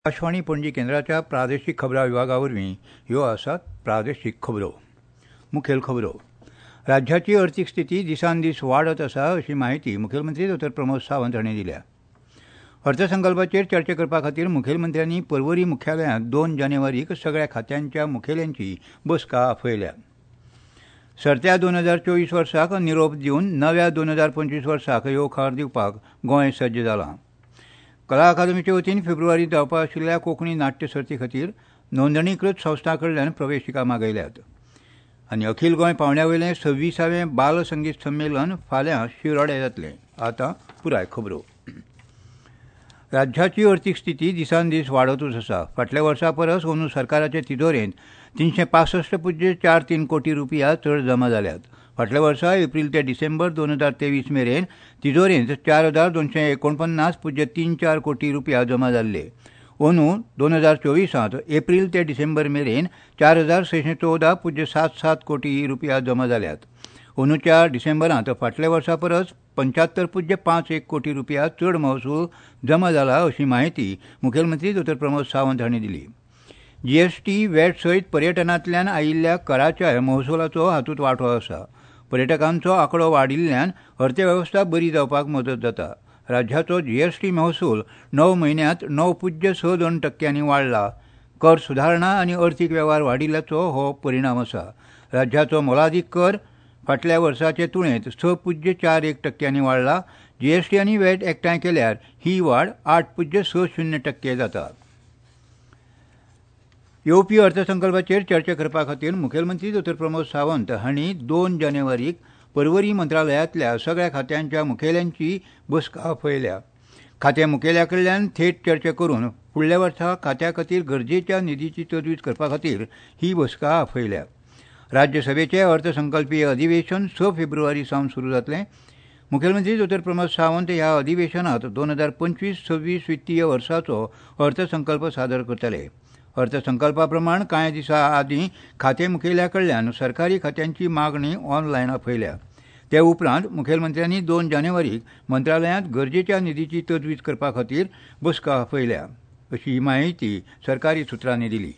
आकाशवाणी पणजी केंद्राच्या प्रादेशीक खबरां विभागा वरवीं ह्यो आसात प्रादेशीक खबरो. मुखेल खबरो. राज्याची अर्थीक स्थिती दिसान दीस वाडत आसा अशी माहिती मुखेलमंत्री डॉ. प्रमोद सावंत हांणी दिल्या. अर्थसंकल्पाचेर चर्चा करपा खातीर मुखेलमंत्र्यांनी पर्वरी मुख्यालयांत 2 जानेवारीक सगळ्या खात्यांच्या मुखेल्यांची बसका आपयल्या. सरत्या 2024 वर्साक निरोप दिवन नव्या 2025 वर्साक येवकार दिवपाक गोंय सज्ज जालां. कला अकादमीचे वतीन फेब्रुवारींत जावपा आशिल्ल्या कोंकणी नाट्य सर्ती खातीर नोंदणीकृत संस्था कडल्यान प्रवेशिका मागयल्यात. आनी अखील गोंय पावंड्या वयलें 26वें बाल संगीत संमेलन फाल्यां शिरोड्या जातलें. आतां पुराय खबरो. राज्याची अर्थीक स्थिती दिसान दीस वाडतूच आसा. फाटल्या वर्सा परस अंदू सरकाराचे तिजोरेंत 365.43 कोटी रुपया चड जमा जाल्यात. फाटल्या वर्सा एप्रील ते डिसेंबर 2023 मेरेन तिजोरेंत 4,249.34 कोटी रुपया जमा जाल्ले. अंदू 2024 एप्रील ते डिसेंबर मेरेन 4,614.77 कोटी रुपया जमा जाल्यात. अंदूच्या डिसेंबरांत फाटल्या वर्सा परस 75.51 कोटी रुपया चड महसूल जमा जाला अशी माहिती मुखेलमंत्री डॉ. प्रमोद सावंत हांणी दिली. जीएसटी, वॅट सयत पर्यटनांतल्यान आयिल्ल्या कराच्या महसुलाचो हातूंत वांटो आसा. पर्यटकांचो आंकडो वाडिल्ल्यान अर्थवेवस्था बरी जावपाक मदत जाता. राज्याचो जीएसटी महसूल 9 म्हयन्यांत 9.62% वाडला. कर सुदारणा आनी अर्थीक वेव्हार वाडिल्ल्याचो हो परिणाम आसा. राज्याचो मोलादीक कर फाटल्या वर्साचे तुळेंत 6.41% वाडला. जीएसटी आनी वॅट एकठांय केल्यार ही वाड 8.60% जाता. येवपी अर्थसंकल्पाचेर चर्चा करपा खातीर मुखेलमंत्री डॉ. प्रमोद सावंत हांणी 2 जानेवारीक पर्वरी मंत्रालयांतल्या सगळ्या खात्यांच्या मुखेल्यांची बसका आपयल्या. खात्या मुखेल्या कडल्यान थेट चर्चा करून फुडल्या वर्सा खात्या खातीर गरजेच्या निधीची तजवीज करपा खातीर ही बसका आपयल्या. राज्यसभेचें अर्थसंकल्पीय अधिवेशन 6 फेब्रुवारी सावन सुरू जातलें. मुखेलमंत्री डॉ. प्रमोद सावंत ह्या अधिवेशनांत 2025-26 वित्तीय वर्साचो अर्थसंकल्प सादर करतले. अर्थसंकल्पा प्रमाण कांय दिसा आदीं खाते मुखेल्या कडल्यान सरकारी खात्यांची मागणी ऑनलायन आपयल्या. ते उपरांत मुखेलमंत्र्यांनी 2 जानेवारीक मंत्रालयांत गरजेच्या निधीची तजवीज करपा खातीर बसका आपयल्या अशी माहिती सरकारी सुत्रांनी दिली.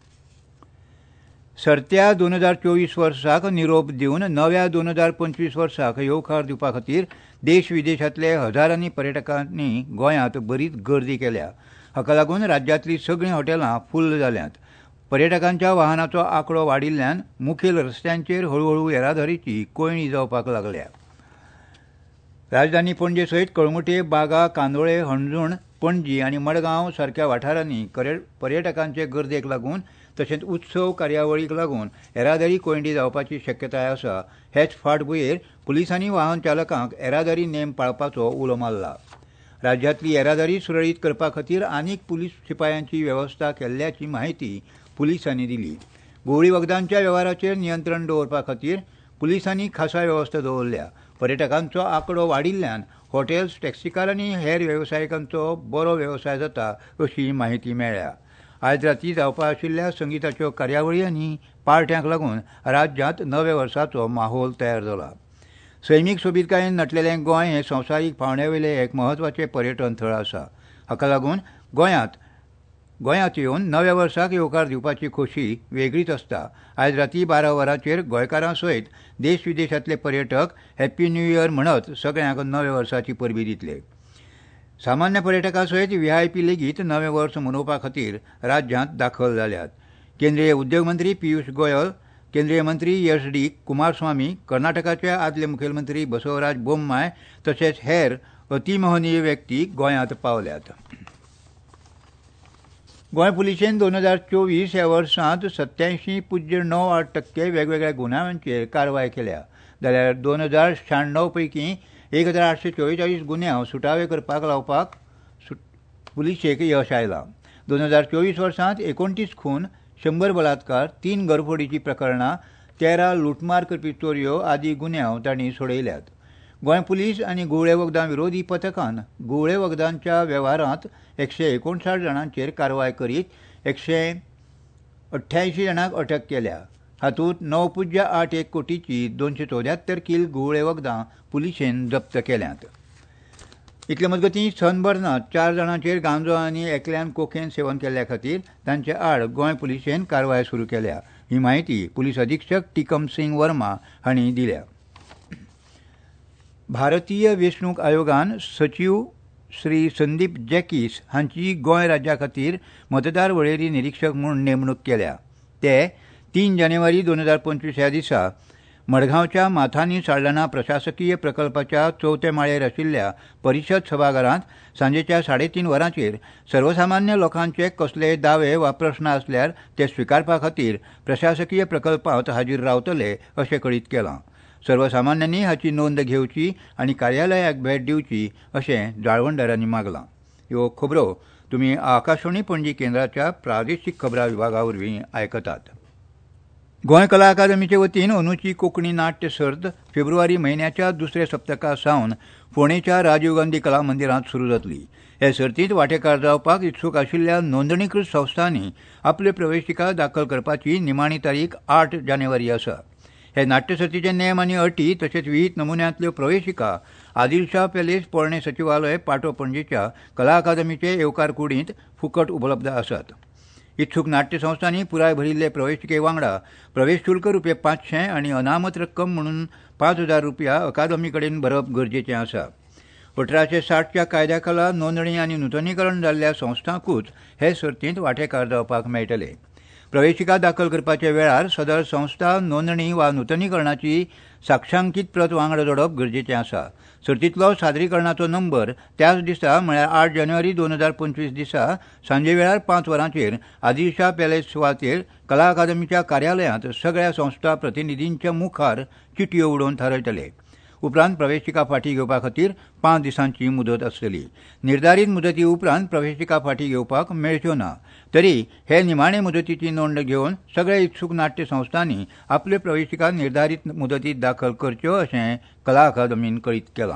सरत्या 2024 वर्साक निरोप दिवन नव्या 2025 वर्साक येवकार दिवपा खातीर देश विदेशांतले हजारांनी पर्यटकांनी गोंयांत बरीच गर्दी केल्या. हाका लागून राज्यांतलीं सगळीं हॉटेलां फुल्ल जाल्यांत. पर्यटकांच्या वाहनांचो आंकडो वाडिल्ल्यान मुखेल रस्त्यांचेर हळूहळू येरादारीची कोयणी जावपाक लागल्या. राजधानी पणजे सयत कळंगुटे, बागा, कांदोळे, हणजूण, पणजी आनी मडगांव सारक्या वाठारांनी पर्यटकांचे गर्देक लागून तशेंच उत्सव कार्यावळीक लागून येरादारी कोयंडी जावपाची शक्यताय आसा. हेच फाटभुंयेर पुलिसांनी वाहन चालकांक येरादारी नेम पाळपाचो उलो मारला. राज्यांतली येरादारी सुरळीत करपा खातीर आनीक पुलीस शिपायांची वेवस्था केल्ल्याची माहिती पुलिसांनी दिली. गुवळी वखदांच्या वेव्हाराचेर नियंत्रण दवरपा खातीर पुलिसांनी खासा वेवस्था दवरल्या. पर्यटकांचो आंकडो वाडिल्ल्यान हॉटेल्स, टॅक्सीकार आनी हेर वेवसायिकांचो बरो वेवसाय जाता अशी माहिती मेळ्ळ्या. आयज राती जावपा आशिल्ल्या संगीताच्यो कार्यावळी आनी पार्ट्यांक लागून राज्यांत नव्या वर्साचो माहोल तयार जाला. सैमीक सोबीतकायेन नटलेलें गोंय हें संवसारीक पावंड्यावयलें एक म्हत्वाचें पर्यटन थळ आसा. हाका लागून गोंयांत येवन नव्या वर्साक येवकार दिवपाची खोशी वेगळीच आसता. आयज राती 12 वरांचेर गोंयकारां सयत देश विदेशांतले पर्यटक हॅप्पी न्यू इयर म्हणत सगळ्यांक नव्या वर्साची परबी दितले. सामान्य पर्यटकां सयत व्हीआयपी लेगीत नवें वर्स मनोवपा खातीर राज्यांत दाखल जाल्यात. केंद्रीय उद्योग मंत्री पियुष गोयल, केंद्रीय मंत्री एच.डी. कुमारस्वामी, कर्नाटकाचे आदले मुखेलमंत्री बसवराज बोम्माय तशेंच हेर अतिमहनीय व्यक्ती गोंयांत पावल्यात. गोंय पुलिशेन 2024 ह्या वर्सांत 87.98% वेगवेगळ्या गुन्यांवांचेर कारवाय केल्या. जाल्यार 2096 पैकी 1844 गुन्यांव सुटावे करपाक लावपाक पुलिशेक यश आयलां. 2024 वर्सांत 29 खून, 100 बलात्कार, 3 घरफोडीची प्रकरणां, 13 लुटमार करपी चोरयो आदी गुन्यांव तांणी सोडयल्यात. गोंय पुलीस आनी गुवळे वखदां विरोधी पथकान गुवळे वखदांच्या वेव्हारांत 159 जाणांचेर कारवाय करीत 188 जाणांक अटक केल्या. हातूंत 9.81 कोटीची 274 किल गुवळे वखदां पुलिशेन जप्त केल्यांत. इतले मजगतीं सनबर्नात 4 जाणांचेर गांजो आनी एकल्यान कोकेन सेवन केल्ल्या खातीर तांचे आड गोंय पुलिशेन कारवाय सुरू केल्या. ही माहिती पुलीस अधीक्षक टिकम सिंग वर्मा हांणी दिल्या. भारतीय वेंचणूक आयोगान सचीव श्री संदीप जॅकीस हांची गोंय राज्या खातीर मतदार वळेरी निरीक्षक म्हूण नेमणूक केल्या. ते 3 जानेवारी 2025 ह्या दिसा मडगांवच्या माथानी साल्ढाणा प्रशासकीय प्रकल्पाच्या 4थ्या माळयेर आशिल्ल्या परिशद सभाघरांत सांजेच्या 3:30 वरांचेर सर्वसामान्य लोकांचे कसलेय दावे वा प्रस्न आसल्यार ते स्विकारपा खातीर प्रशासकीय प्रकल्पांत हाजीर रावतले अशें कळीत केलां. सर्वसामान्यांनी हाची नोंद घेवची आनी कार्यालयाक भेट दिवची अशें जाळवणदारांनी मागलां. ह्यो खबरो तुमी आकाशवाणी पणजी केंद्राच्या प्रादेशीक खबरां विभागा वरवीं आयकतात. गोंय कला अकादमीचे वतीन अंदूची कोंकणी नाट्य सर्त फेब्रुवारी म्हयन्याच्या दुसऱ्या सप्तका सावन फोंडेच्या राजीव गांधी कला मंदिरांत सुरू जातली. हे सर्तींत वांटेकार जावपाक इत्सूक आशिल्ल्या नोंदणीकृत संस्थांनी आपल्यो प्रवेशिका दाखल करपाची निमाणी तारीख 8 जानेवारी आसा. हे नाट्य सर्तीचे नेम आनी अटी तशेंच विहित नमुन्यांतल्यो प्रवेशिका आदिलशाह पॅलेस पोरणे सचिवालय पाटो पणजेच्या कला अकादमीचे येवकार कुडींत फुकट उपलब्ध आसात. इत्सूक नाट्य संस्थांनी पुराय भरिल्ले प्रवेशिके वांगडा प्रवेश शुल्क रुपये 500 आनी अनामत रक्कम म्हणून 5,000 रुपया अकादमी कडेन भरप गरजेचें आसा. 1860च्या कायद्या खाला नोंदणी आनी नूतनीकरण जाल्ल्या संस्थांकूच हे सर्तींत वांटेकार जावपाक मेळटले. प्रवेशिका दाखल करपाच्या वेळार सदर संस्था नोंदणी वा नूतनीकरणाची साक्षांकीत प्रत वांगडा जोडप गरजेचें आसा. सर्तींतलो सादरीकरणाचो नंबर त्याच दिसा म्हळ्यार 8 जानेवारी 2025 दिसा सांजे वेळार 5 वरांचेर आदिलशाह पॅलेस सुवातेर कला अकादमीच्या कार्यालयांत सगळ्या संस्था प्रतिनिधींच्या मुखार चिटयो उडोवन थारायतले. उपरांत प्रवेशिका फाटीं घेवपा खातीर 5 दिसांची मुदत आसतली. निर्धारीत मुदती उपरांत प्रवेशिका फाटीं घेवपाक मेळच्यो ना. तरी हे निमाणे मुदतीची नोंद घेवन सगळ्या इत्सूक नाट्य संस्थांनी आपल्यो प्रवेशिका निर्धारीत मुदतीत दाखल करच्यो अशें कला अकादमीन कळीत केलां.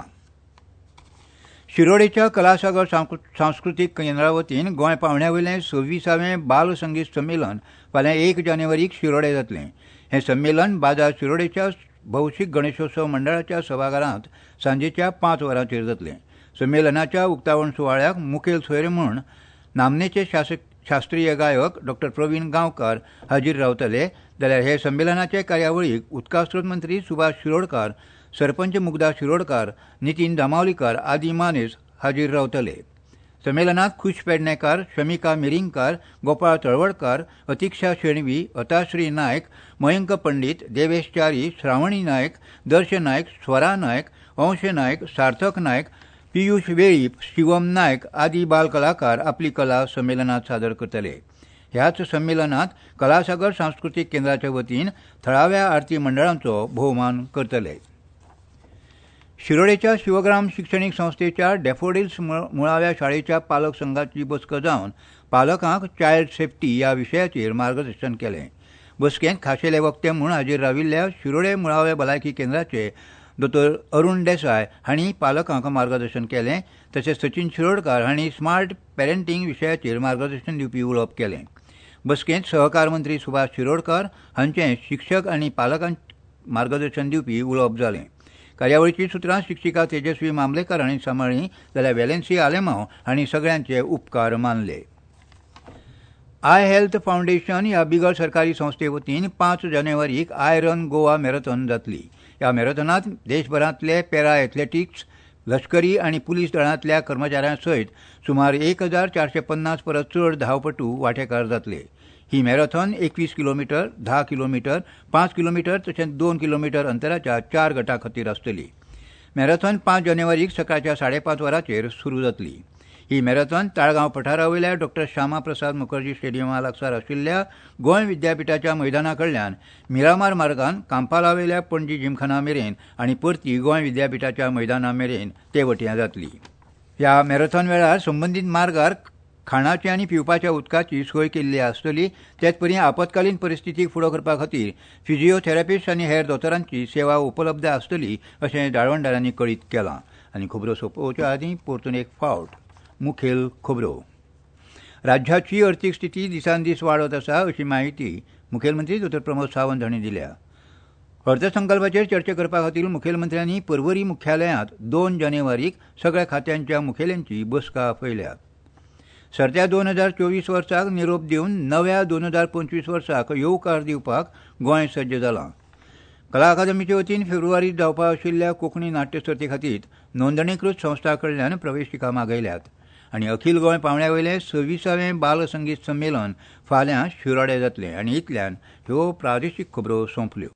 शिरोडेच्या कलासागर सांस्कृतीक केंद्रा वतीन गोंय पावंड्या वयलें 26वें बाल संगीत संमेलन फाल्यां 1 जानेवारीक शिरोडे जातलें. हें संमेलन बाजार शिरोडेच्या भौशीक गणेशोत्सव मंडळाच्या सभाघरांत सांजेच्या 5 वरांचेर जातलें. संमेलनाच्या उक्तावण सुवाळ्याक मुखेल सोयरे म्हूण नामनेचे शास्त्रीय गायक डॉ प्रवीण गांवकार हाजीर रावतले. जाल्यार हे संमेलनाचे कार्यावळीक उदकास्रोत मंत्री सुभाष शिरोडकार, सरपंच मुग्धा शिरोडकार, नितीन जामावलीकार आदी मानेस हाजीर रावतले. संमेलनात खुश पेडणेकार, शमिका मिरिंगकार, गोपाळ तळवडकार, अतिक्षा शेणवी, अताश्री नायक, मयंक पंडीत, देवेश च्यारी, श्रावणी नायक, दर्श नायक, स्वरा नायक, अंश नायक, सार्थक नायक, पियुष वेळीप, शिवम नायक आदी बालकलाकार आपली कला संमेलनात सादर करतले. ह्याच संमेलनात कलासागर सांस्कृतीक केंद्राच्या वतीन थळाव्या आरती मंडळांचो भोवमान करतले. शिरोडेच्या शिवग्राम शिक्षणीक संस्थेच्या डॅफोडिल्स मुळाव्या शाळेच्या पालक संघाची बसक जावन पालकांक चायल्ड सेफ्टी ह्या विशयाचेर मार्गदर्शन केलें. बसकेंत खाशेले वक्ते म्हूण हाजीर राविल्ल्या शिरोडे मुळावे भलायकी केंद्राचे दोतोर अरुण देसाय हांणी पालकांक मार्गदर्शन केलें. तशेंच सचिन शिरोडकार हांणी स्मार्ट पेरंटींग विशयाचेर मार्गदर्शन दिवपी उलोवप केलें. बसकेंत सहकार मंत्री सुभाष शिरोडकार हांचें शिक्षक आनी पालकांक मार्गदर्शन दिवपी उलोवप जालें. कार्यावळीची सुत्रां शिक्षिका तेजस्वी मामलेकार हांणी सांबाळ्ळीं जाल्यार वेलेन्सी आलेमांव हांणी सगळ्यांचे उपकार मानले. आय हेल्थ फावंडेशन ह्या बिगर सरकारी संस्थे वतीन 5 जानेवारीक आय रन गोवा मॅरेथॉन जातली. ह्या मॅरेथॉनांत देशभरांतले पॅरा एथलेटिक्स, लश्करी आनी पुलीस दळांतल्या कर्मचाऱ्यां सयत सुमार 1450 परस चड धांवपटू वांटेकार जातले. ही मॅरेथॉन 21 किलोमीटर, 10 किलोमीटर, 5 किलोमीटर तशेंच 2 किलोमीटर अंतराच्या 4 गटां खातीर आसतली. मॅरेथॉन 5 जानेवारीक सकाळच्या 5:30 वरांचेर सुरू जातली. ही मॅरेथॉन ताळगांव पठारा वयल्या डॉ श्यामा प्रसाद मुखर्जी स्टेडियमा लागसार आशिल्ल्या गोंय विद्यापिठाच्या मैदाना कडल्यान मिरामार मार्गान कांपाला वयल्या पणजी जिमखाना मेरेन आनी परती गोंय विद्यापिठाच्या मैदाना मेरेन ते वटेन जातली. ह्या मॅरेथॉन वेळार संबंदीत मार्गार खाणाची आनी पिवपाच्या उदकाची सोय केल्ली आसतली. तेच परी आपतकालीन परिस्थितीक फुडो करपा खातीर फिजिओथेरपिस्ट आनी हेर दोतोरांची सेवा उपलब्ध आसतली अशें जाळवणदारांनी कळीत केलां. आनी खबरो सोंपोवच्या आदीं परतून एक फावट मुखेल खबरो. राज्याची अर्थीक स्थिती दिसान दीस वाडत आसा अशी माहिती मुखेलमंत्री डॉ प्रमोद सावंत हांणी दिल्या. अर्थसंकल्पाचेर चर्चा करपा खातीर मुखेलमंत्र्यांनी पर्वरी मुख्यालयांत 2 जानेवारीक सगळ्या खात्यांच्या मुखेल्यांची बसका आपयल्या. सरत्या 2024 वर्साक निरोप दिवन नव्या 2025 वर्साक येवकार दिवपाक गोंय सज्ज जालां. कला अकादमीचे वतीन फेब्रुवारींत जावपा आशिल्ल्या कोंकणी नाट्य सर्ती खातीर नोंदणीकृत संस्था कडल्यान प्रवेशिका मागयल्यात आनी अखील गोंय पावंड्यावयलें 26वें बाल संगीत संमेलन फाल्यां शिरोड्या जातलें. आनी इतल्यान ह्यो प्रादेशीक खबरो सोंपल्यो.